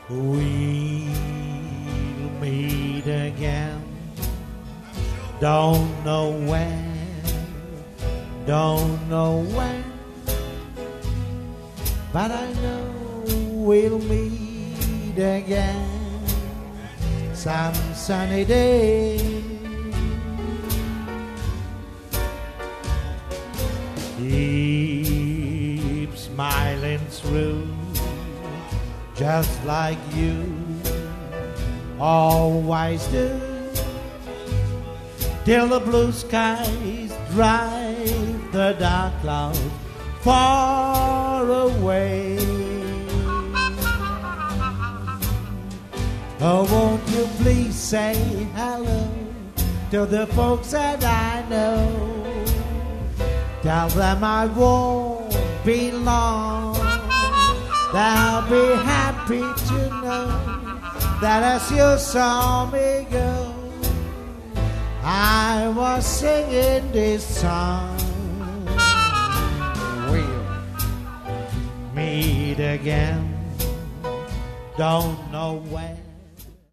We'll meet again. Don't know when, don't know when, but I know we'll meet again some sunny day. Keep smiling through, just like you always do, till the blue skies drive the dark clouds far away. Oh, won't you please say hello to the folks that I know? Tell them I won't be long. They'll be happy to know that as you saw me go, I was singing this song. We'll meet again, don't know when.